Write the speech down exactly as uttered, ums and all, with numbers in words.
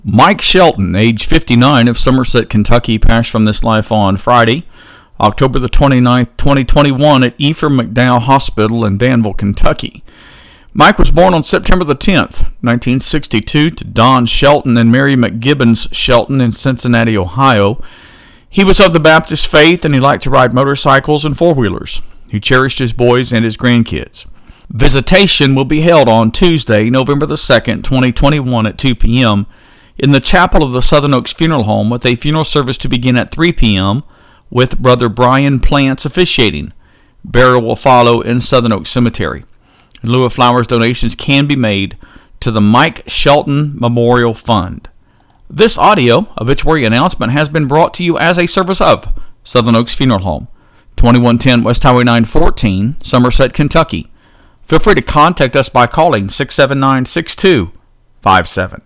Mike Shelton, age fifty-nine, of Somerset, Kentucky, passed from this life on Friday, October the twenty-ninth, twenty twenty-one, at Ephraim McDowell Hospital in Danville, Kentucky. Mike was born on September the tenth, nineteen sixty-two, to Don Shelton and Mary McGibbons Shelton in Cincinnati, Ohio. He was of the Baptist faith, and he liked to ride motorcycles and four-wheelers. He cherished his boys and his grandkids. Visitation will be held on Tuesday, November the second, twenty twenty-one, at two p.m., in the chapel of the Southern Oaks Funeral Home, with a funeral service to begin at three p.m., with Brother Brian Plants officiating. Burial will follow in Southern Oaks Cemetery. In lieu of flowers, donations can be made to the Mike Shelton Memorial Fund. This audio obituary announcement has been brought to you as a service of Southern Oaks Funeral Home, twenty-one ten West Highway nine fourteen, Somerset, Kentucky. Feel free to contact us by calling six seven nine, six two five seven.